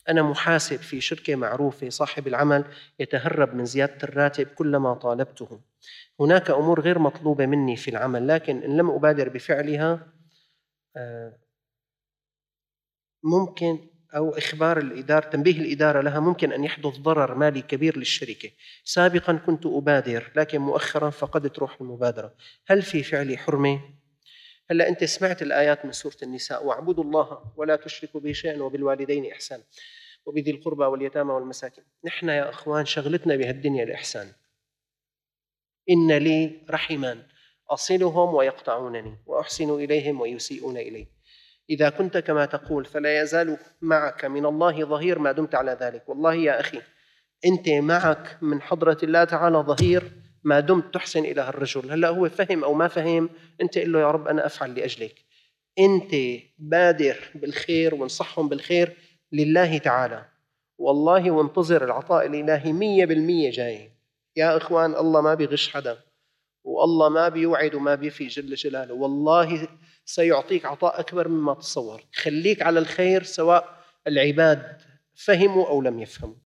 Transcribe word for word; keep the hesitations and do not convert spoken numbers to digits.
أنا محاسب في شركة معروفة، صاحب العمل يتهرب من زيادة الراتب كلما طالبته. هناك أمور غير مطلوبة مني في العمل، لكن إن لم أبادر بفعلها ممكن أو إخبار الإدارة، تنبيه الإدارة لها، ممكن أن يحدث ضرر مالي كبير للشركة. سابقا كنت أبادر، لكن مؤخرا فقدت روح المبادرة. هل في فعلي حرمة؟ هلأ أنت سمعت الآيات من سورة النساء: واعبدوا الله ولا تشركوا به شيئا وبالوالدين إحسانا وبذي القربى واليتامى والمساكين. نحن يا أخوان شغلتنا بهالدنيا الإحسان. إن لي رحما أصلهم ويقطعونني وأحسن إليهم ويسيئون إلي. إذا كنت كما تقول فلا يزال معك من الله ظهير ما دمت على ذلك. والله يا أخي أنت معك من حضرة الله تعالى ظهير ما دمت تحسن إلى الرجل. هلأ هو فهم أو ما فهم، أنت قل له يا رب أنا أفعل لأجلك. أنت بادر بالخير وانصحهم بالخير لله تعالى، والله وانتظر العطاء الإلهي مية بالمية جاي. يا إخوان الله ما بيغش حدا، والله ما بيوعد وما بيفي جل جلاله. والله سيعطيك عطاء أكبر مما تصور. خليك على الخير سواء العباد فهموا أو لم يفهموا.